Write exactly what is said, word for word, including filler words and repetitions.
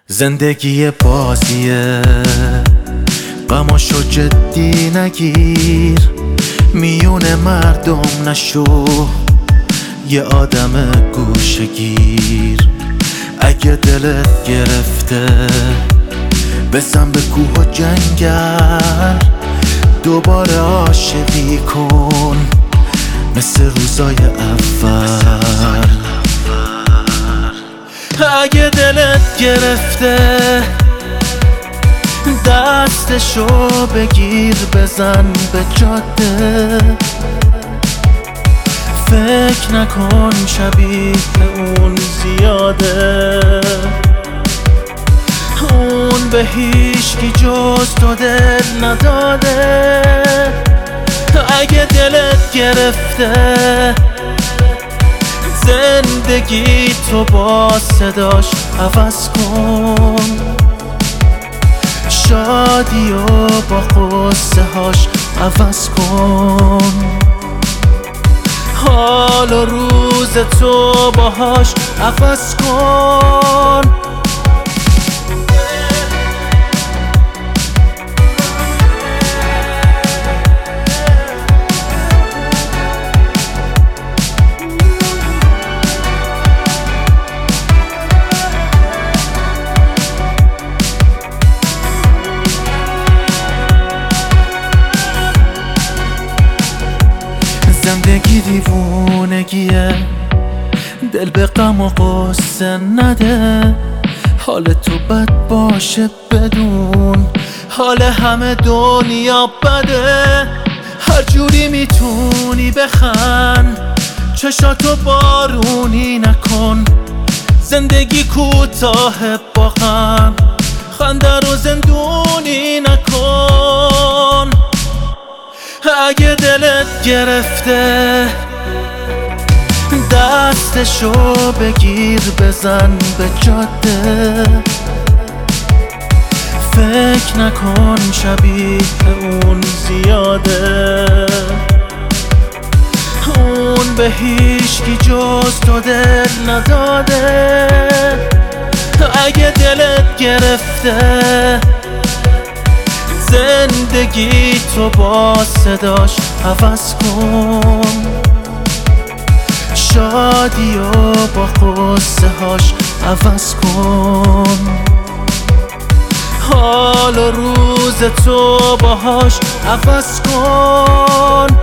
زندگی بازیه، غماشو جدی نگیر، میون مردم نشو یه آدم گوشگیر. اگه دلت گرفته بزن به کوه و جنگل، دوباره عاشقی کن مثل روزای اول. اگه دلت گرفته دستشو بگیر بزن به جاده، فکر نکن شبیه اون زیاده، اون به هیچکی جز تو دل نداده. اگه دلت گرفته زندگی تو با صداش عوض کن، شادی و با قصه هاش عوض کن، حال و روز تو باهاش عوض کن. زندگی دیوونگیه، دل به غم و غصه نده، حال تو بد باشه بدون حال همه دنیا بده. هر جوری میتونی بخند، چشاتو بارونی نکن، زندگی کوتاه با غم، خنده رو زندونی نکن. اگه دلت گرفته دستشو بگیر بزن به جاده، فکر نکن شبیه اون زیاده، اون به هیچکی جز تو دل نداده. اگه دلت گرفته زندگی تو با صداش عوض کن، شادی و با قصه هاش عوض کن، حال و روز تو باهاش عوض کن.